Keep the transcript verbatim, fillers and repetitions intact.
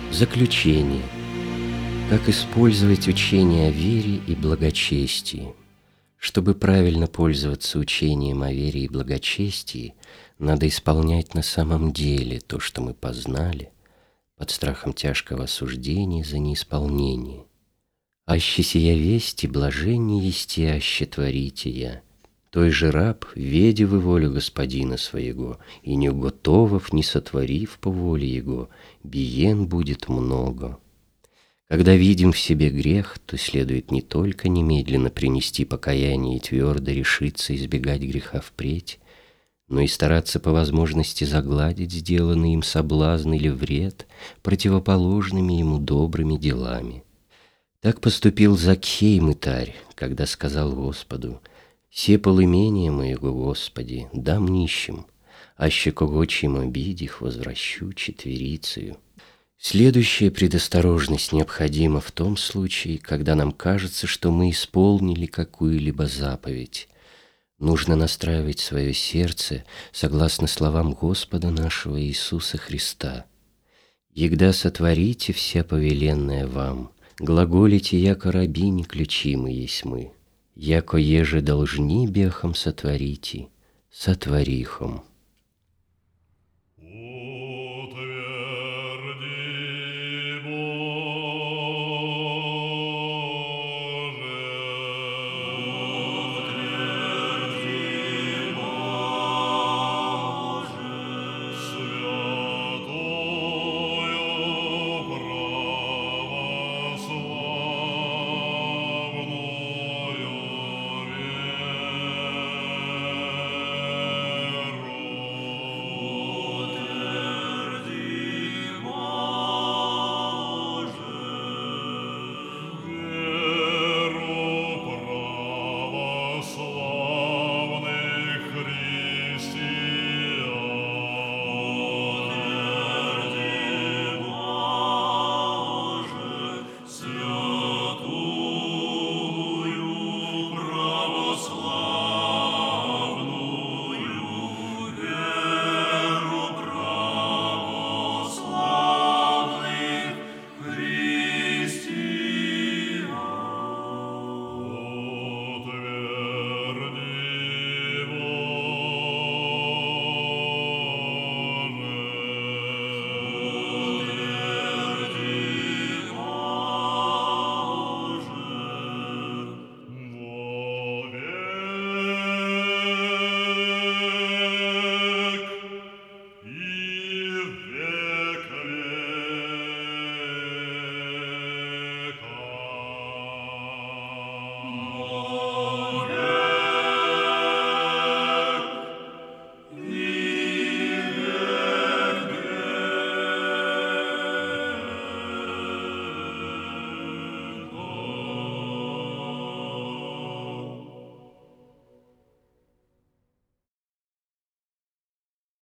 Заключение. Как использовать учение о вере и благочестии? Чтобы правильно пользоваться учением о вере и благочестии, надо исполнять на самом деле то, что мы познали, под страхом тяжкого осуждения за неисполнение. «Аще сия вести, блаженнее есте, аще творите я. Той же раб, ведивы волю господина своего, и не уготовав, не сотворив по воле его, биен будет много». Когда видим в себе грех, то следует не только немедленно принести покаяние и твердо решиться избегать греха впредь, но и стараться по возможности загладить сделанный им соблазн или вред противоположными ему добрыми делами. Так поступил Закхей мытарь, когда сказал Господу: «Се полымение моего, Господи, дам нищим, аще кого чем обидих возвращу четверицею». Следующая предосторожность необходима в том случае, когда нам кажется, что мы исполнили какую-либо заповедь. Нужно настраивать свое сердце согласно словам Господа нашего Иисуса Христа. «Егда сотворите вся повеленная вам, глаголите, яко раби неключимы есть мы, яко еже должни бехом сотворите, сотворихом».